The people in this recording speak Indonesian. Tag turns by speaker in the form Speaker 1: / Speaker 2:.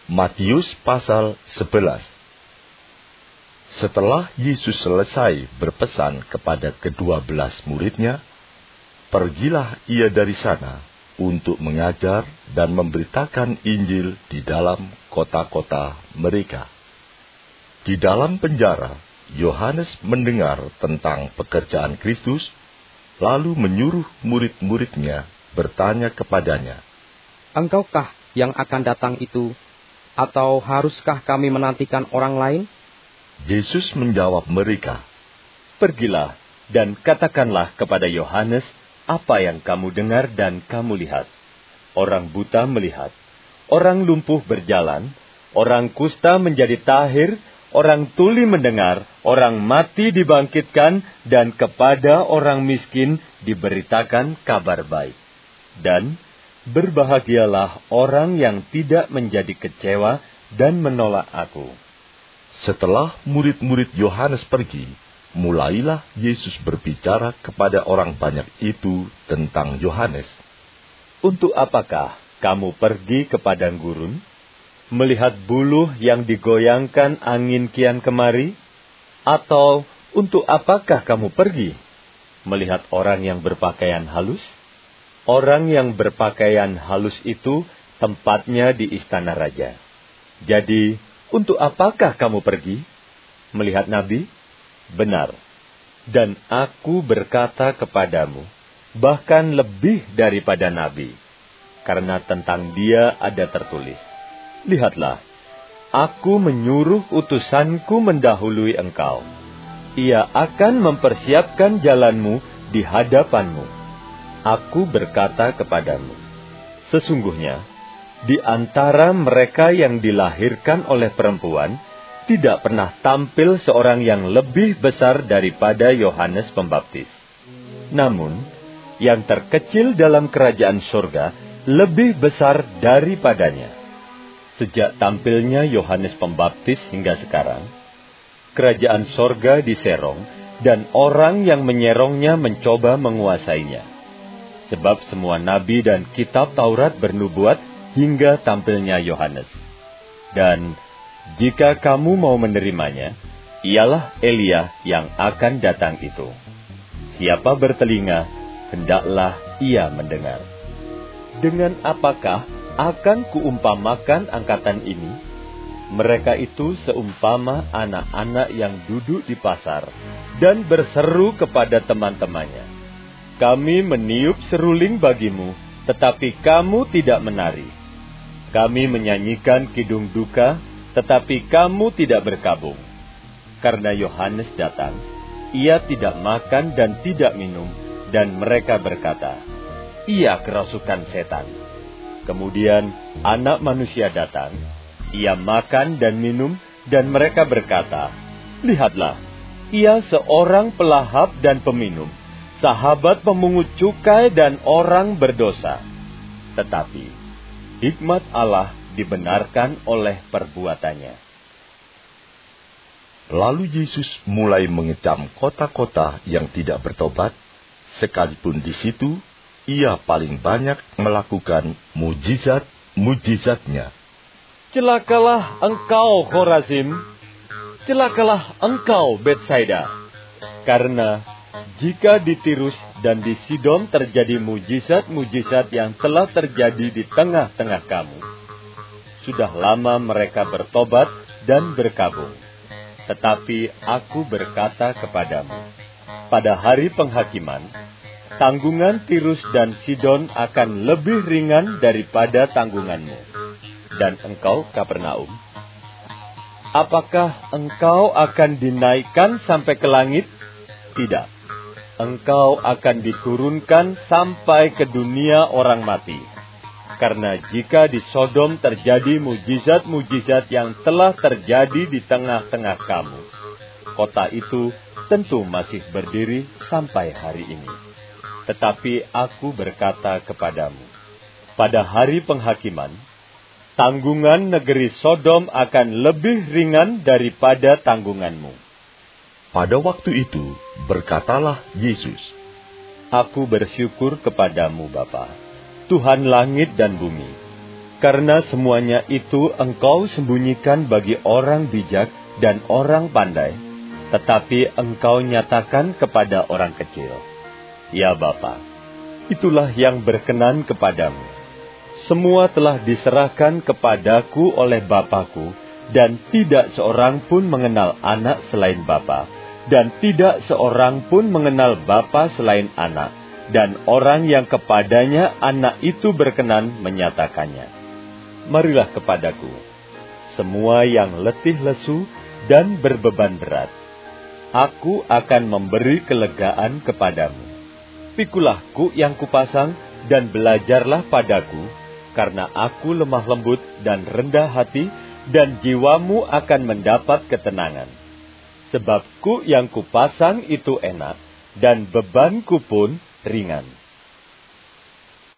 Speaker 1: Matius pasal 11. Setelah Yesus selesai berpesan kepada ke-12 muridnya, pergilah ia dari sana untuk mengajar dan memberitakan Injil di dalam kota-kota mereka. Di dalam penjara, Yohanes mendengar tentang pekerjaan Kristus, lalu menyuruh murid-muridnya bertanya kepadanya,
Speaker 2: "Engkaukah yang akan datang itu, atau haruskah kami menantikan orang lain?"
Speaker 1: Yesus menjawab mereka,
Speaker 3: "Pergilah dan katakanlah kepada Yohanes apa yang kamu dengar dan kamu lihat. Orang buta melihat, orang lumpuh berjalan, orang kusta menjadi tahir, orang tuli mendengar, orang mati dibangkitkan, dan kepada orang miskin diberitakan kabar baik. Dan berbahagialah orang yang tidak menjadi kecewa dan menolak aku."
Speaker 1: Setelah murid-murid Yohanes pergi, mulailah Yesus berbicara kepada orang banyak itu tentang Yohanes.
Speaker 3: "Untuk apakah kamu pergi ke padang gurun, melihat buluh yang digoyangkan angin kian kemari? Atau untuk apakah kamu pergi, melihat orang yang berpakaian halus? Orang yang berpakaian halus itu tempatnya di istana raja. Jadi, untuk apakah kamu pergi? Melihat nabi? Benar. Dan aku berkata kepadamu, bahkan lebih daripada nabi, karena tentang dia ada tertulis, lihatlah, aku menyuruh utusanku mendahului engkau. Ia akan mempersiapkan jalanmu di hadapanmu. Aku berkata kepadamu, sesungguhnya, di antara mereka yang dilahirkan oleh perempuan, tidak pernah tampil seorang yang lebih besar daripada Yohanes Pembaptis. Namun, yang terkecil dalam kerajaan surga lebih besar daripadanya. Sejak tampilnya Yohanes Pembaptis hingga sekarang, kerajaan surga diserong, dan orang yang menyerongnya mencoba menguasainya. Sebab semua nabi dan kitab Taurat bernubuat hingga tampilnya Yohanes. Dan jika kamu mau menerimanya, ialah Elia yang akan datang itu. Siapa bertelinga, hendaklah ia mendengar. Dengan apakah akan kuumpamakan angkatan ini? Mereka itu seumpama anak-anak yang duduk di pasar dan berseru kepada teman-temannya, "Kami meniup seruling bagimu, tetapi kamu tidak menari. Kami menyanyikan kidung duka, tetapi kamu tidak berkabung." Karena Yohanes datang, ia tidak makan dan tidak minum, dan mereka berkata, "Ia kerasukan setan." Kemudian Anak Manusia datang, ia makan dan minum, dan mereka berkata, "Lihatlah, ia seorang pelahap dan peminum, sahabat pemungut cukai dan orang berdosa." Tetapi hikmat Allah dibenarkan oleh perbuatannya.
Speaker 1: Lalu Yesus mulai mengecam kota-kota yang tidak bertobat, sekalipun di situ ia paling banyak melakukan mujizat-mujizatnya.
Speaker 3: "Celakalah engkau, Khorazim! Celakalah engkau, Betsaida! Karena jika di Tirus dan di Sidon terjadi mujizat-mujizat yang telah terjadi di tengah-tengah kamu, sudah lama mereka bertobat dan berkabung. Tetapi aku berkata kepadamu, pada hari penghakiman, tanggungan Tirus dan Sidon akan lebih ringan daripada tanggunganmu. Dan engkau, Kapernaum, apakah engkau akan dinaikkan sampai ke langit? Tidak. Engkau akan diturunkan sampai ke dunia orang mati. Karena jika di Sodom terjadi mujizat-mujizat yang telah terjadi di tengah-tengah kamu, kota itu tentu masih berdiri sampai hari ini. Tetapi aku berkata kepadamu, pada hari penghakiman, tanggungan negeri Sodom akan lebih ringan daripada tanggunganmu."
Speaker 1: Pada waktu itu, berkatalah Yesus,
Speaker 3: "Aku bersyukur kepadamu, Bapa, Tuhan langit dan bumi, Karena semuanya itu engkau sembunyikan bagi orang bijak dan orang pandai, tetapi engkau nyatakan kepada orang kecil. Ya Bapa, itulah yang berkenan kepadamu. Semua telah diserahkan kepadaku oleh Bapa-Ku, dan tidak seorang pun mengenal anak selain Bapa, dan tidak seorang pun mengenal Bapa selain anak, dan orang yang kepadanya anak itu berkenan menyatakannya. Marilah kepadaku, semua yang letih lesu dan berbeban berat. Aku akan memberi kelegaan kepadamu. Pikulah kuk yang kupasang dan belajarlah padaku, karena aku lemah lembut dan rendah hati, dan jiwamu akan mendapat ketenangan. Sebab kuk yang kupasang itu enak, dan bebanku pun ringan.